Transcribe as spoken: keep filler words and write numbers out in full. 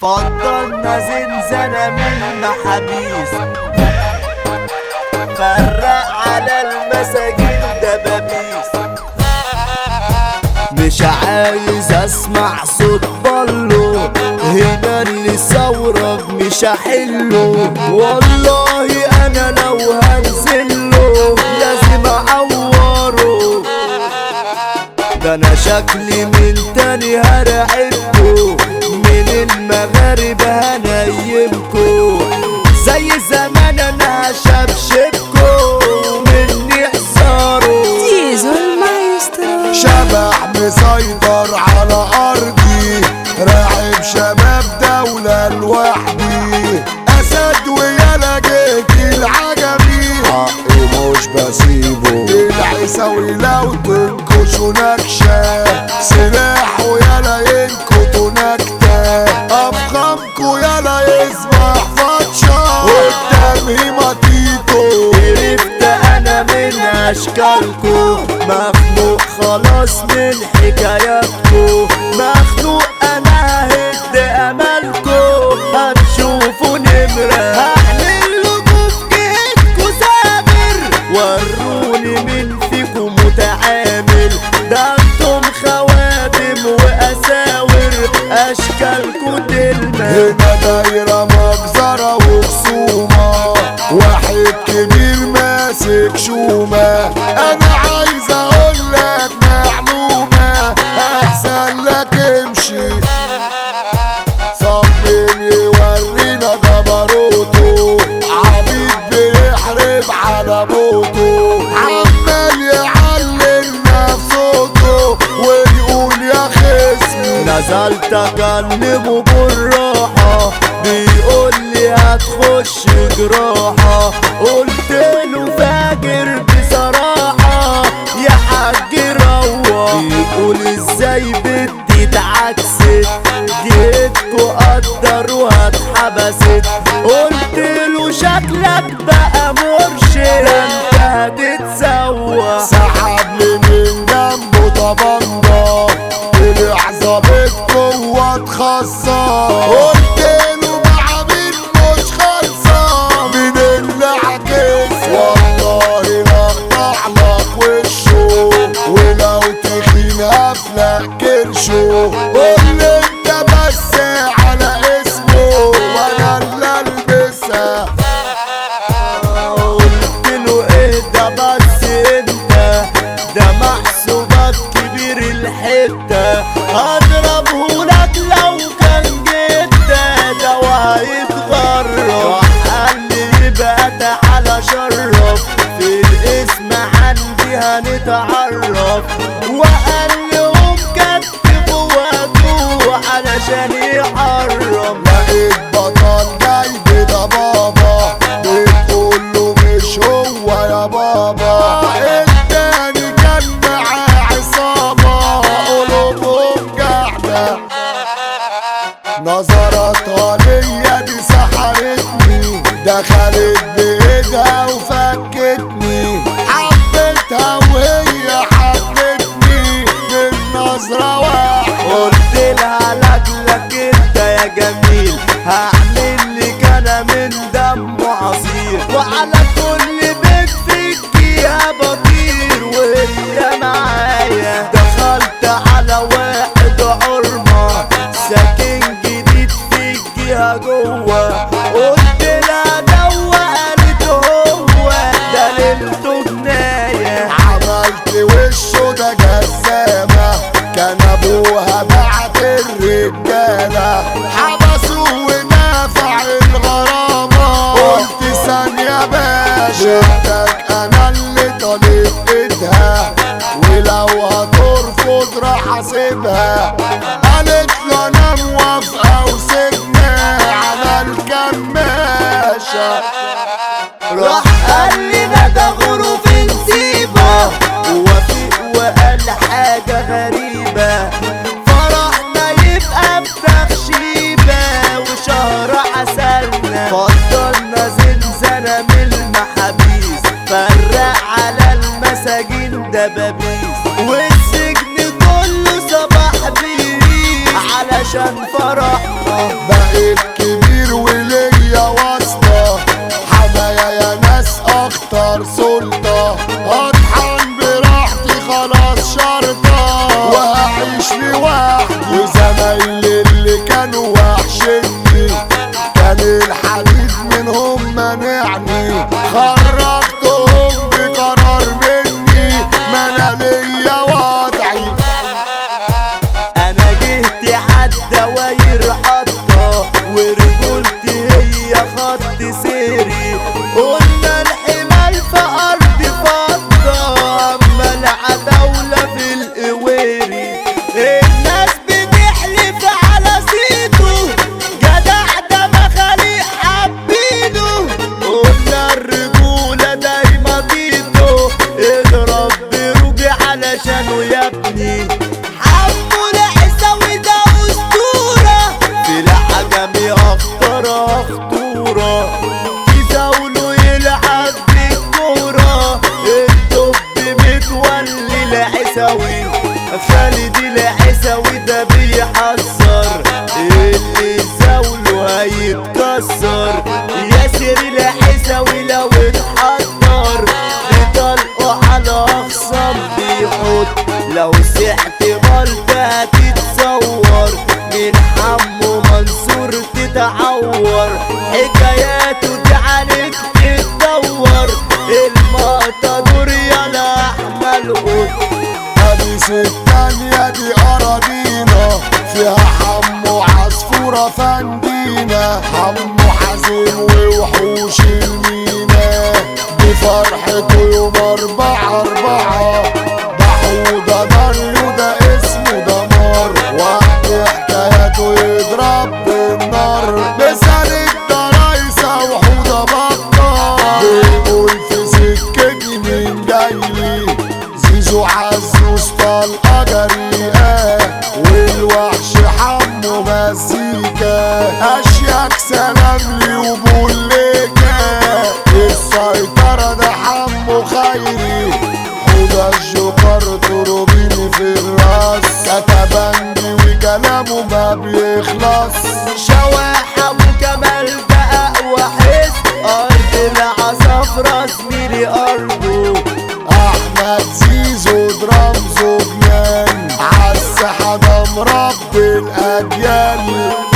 فضلنا زنزانة من المحابيس، فرق على المساجين دبابيس. مش عايز اسمع صوت بلو، هنا اللي ثورك مش هحله. والله انا لو هنزله لازم اعوره، ده انا شكلي من تاني هرعبكو، من المغارب هنيمكو زي زمان انا هشبشبكو مني حصارو. زيزو المايسترو شبح مسيطر على ارضي، راعب شباب دولة لوحدي، اسد ويالا جيت العجمي، حقي مش بسيبه العيساوي لو تنكشوا نكشة، سلاح ويالا ينكتوا نكتة، افخامكوا يالا يسمح فتشة قدامي مطيتو. عرفت انا من اشكالكو، مخنوق خلاص من حكاياتكو، مخنوق انا هد املكو، هتشوفوا نمرة هحللكوا في جهتكو سامر. وروني من فيكو متعامل، ده انتم خواتم واساور، اشكالكو تلمع. هنا دايرة مجزرة وخصومة، واحد كبير ماسك شومة، انا عايز اقولك معلومة احسن لك امشي. صمم يورينا جبروته، عبيد بيحرب على موته، عمال يعلم نفسه ويقول يا خصمي. نزلت اكلمه بالراحة، بيقول لي هتخش جراحة، قلت له فاجر بصراحة يا حاج روح. بيقول ازاي بدي اتعكست، جيتكو قدر واتحبست، قلت له شكلك بقى مرشد انت هتتسوى. سحبني من جنبه طبنجة، طلع ظابط قوة خاصة، قلت له بعميل مش خالصة من اللي عكس، والله لقطع لك وشه، ولو تخين هفلق كرشه، قول انت بس على اسمه وانا اللي البسها. قلت له اهدى بس انت، ده محسوبك كبير الحتة، هضربهولك لو كان جدا ده وهيتغرب. قال لي يبقى تعالى شرف، في الاسم عندي هنتعرف، وقال لهم كتفوا وادوه علشان يحرم. لقيت بطل جايب ده بابا، بتقول له مش هو يا بابا، التاني كان معاه عصابة قلوبهم قاعدة، نظراتها ليا دي سحرتني، دخلت بايدها وفكتني، حبيتها وهي حبتني من نظرة واحدة. قلت لها لاجلك انت يا جميل، هعمل لك انا من دمه عصير، وعلى كل بيت فيكي بطير وهي معايا. دخلت على واحد حرمة ساكن جديد في الجهة جوه، قلت لها دوا، قالت هو ده ليلته جناية. عملت وشه ده جسامة، كان ابوها بعت الرجالة، حبسوه ونفع الغرامة، قلت ثانية باشا بدك انا اللي طالب ايدها، ولو هترفض راح اسيبها، قالت له انا موافقة وسيبنا على الكماشة. راح قال لي ده غروب نسيبه، ووافق وقال حاجة غريبة، فرحنا يبقى بتخشيبة وشهر عسلنا. فضلنا زنزانة من المحابيس، فرق على المساجين دبابيس، والسجن كله صباح بيس، على علشان فرحنا. بقيت كبير وليا واسطة، حمايا يا ناس اخطر سلطة، اطحن براحتي خلاص شرطة، وهعيش لوحدي. وزمايلي اللي كانوا وحشني كان الحديد منهم منعني، خرجتهم بقرار مني، ما انا ليا وضعي. انا جهتي عالدواير حطة، ورجولتي هي خط سيري، قلنا الحمال في ارض فضة، اما العتاولة في القويري. الناس بتحلف على سيده، جدع ده مخاليق حابينه، قلنا الرجولة دايما ضيده، اضرب بروجي علشانه يا ابني. حمو العيساوي ده اسطورة، في العجمي اخطر اخطورة، يزاوله يلعب بالكورة، الدب متولي العيساوي، خالد العيساوي ده بيحذر، اللي يزاوله هيتكسر، ياسر العيساوي لو اتحضر بيطلقوا على اخصام بيحط، لو سحت غلطة هتتصور، من حمو منصور تتعور، حكاياته دي عليك تتدور، المقطدور يالا احمل قط. أبيس التانية دي أراضينا، فيها حمو عصفورة فندينا، حمو حزين ووحوش المينا، بفرحته يوم أربعة أربعة، ده حوضة نار وده اسمه دمار، وقت حكاياته يضرب بالنار، مثال الدرايسة وحوضة بطة، بيقول في سكتي مين جايلي، زيزو عزوز طلقة جريئة، والوحش حمو مزيكا، أشياك سلام لي وبوليكا، السيطرة ده حمو خيري، حوضة الجوكر تروبيني في الراس، كتبندي وكلامه ما بيخلص، شواحة وكمال ده اقوى حس، ارض العصافرة زميلي ارضه، احمد زيزو درام زوجيان، عالساحة ده مربي الاجيال.